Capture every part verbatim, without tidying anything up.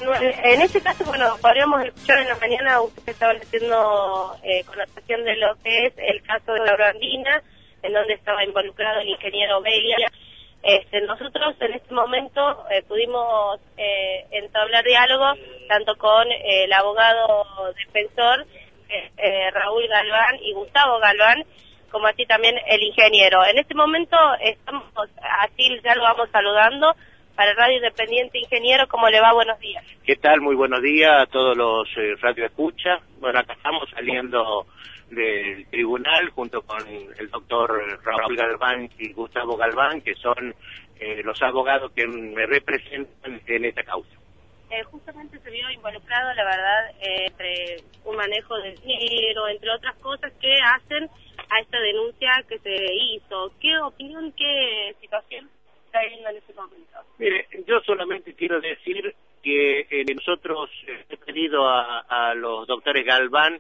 En este caso, bueno, podríamos escuchar en la mañana, ustedes estaban haciendo eh, connotación de lo que es el caso de la Brandina, en donde estaba involucrado el ingeniero Belia. Este, nosotros en este momento eh, pudimos eh, entablar diálogo tanto con eh, el abogado defensor eh, eh, Raúl Galván y Gustavo Galván, como así también el ingeniero. En este momento estamos, así ya lo vamos saludando. Para Radio Independiente, ingeniero, ¿cómo le va? Buenos días. ¿Qué tal? Muy buenos días a todos los eh, radio escucha. Bueno, acá estamos saliendo del tribunal junto con el doctor Raúl Galván y Gustavo Galván, que son eh, los abogados que me representan en esta causa. Eh, justamente se vio involucrado, la verdad, eh, entre un manejo de dinero, entre otras cosas que hacen a esta denuncia que se hizo. ¿Qué opinión, qué situación está viendo en este momento? Mire, yo solamente quiero decir que eh, nosotros eh, he pedido a, a los doctores Galván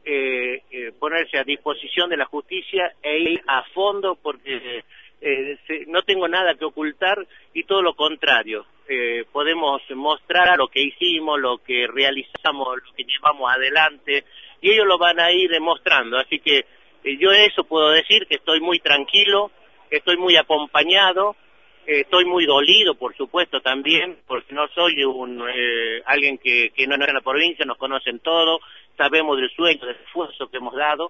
eh, eh, ponerse a disposición de la justicia e ir a fondo porque eh, se, no tengo nada que ocultar y todo lo contrario. Eh, podemos mostrar lo que hicimos, lo que realizamos, lo que llevamos adelante y ellos lo van a ir demostrando. Así que eh, yo eso puedo decir que estoy muy tranquilo, estoy muy acompañado. Eh, estoy muy dolido, por supuesto, también, porque no soy un eh, alguien que, que no es en la provincia, nos conocen todos, sabemos del sueño, del esfuerzo que hemos dado,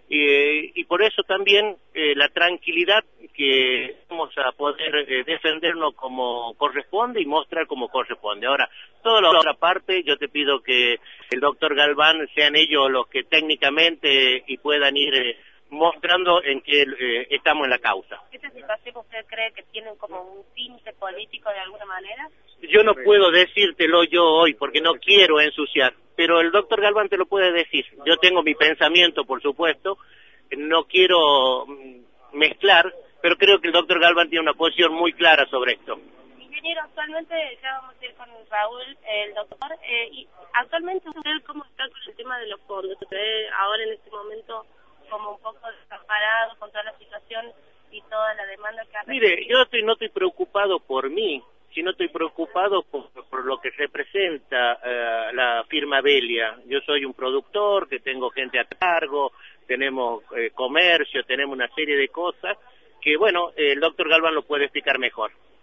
eh, y por eso también eh, la tranquilidad que vamos a poder eh, defendernos como corresponde y mostrar como corresponde. Ahora, toda la otra parte, yo te pido que el doctor Galván sean ellos los que técnicamente eh, y puedan ir eh, mostrando en que eh, estamos en la causa. ¿Esta situación usted cree que tienen como un tinte político de alguna manera? Yo no puedo decírtelo yo hoy porque no quiero ensuciar, pero el doctor Galván te lo puede decir. Yo tengo mi pensamiento, por supuesto, no quiero mezclar, pero creo que el doctor Galván tiene una posición muy clara sobre esto. Ingeniero, actualmente, ya vamos a ir con Raúl, el doctor, eh, y actualmente usted cómo está con el tema de los fondos. Usted ahora en este momento como un poco desamparado con toda la situación y toda la demanda que ha recibido. Mire, yo estoy, no estoy preocupado por mí, sino estoy preocupado por, por lo que representa uh, la firma Belia. Yo soy un productor, que tengo gente a cargo, tenemos eh, comercio, tenemos una serie de cosas que, bueno, eh, el doctor Galván lo puede explicar mejor.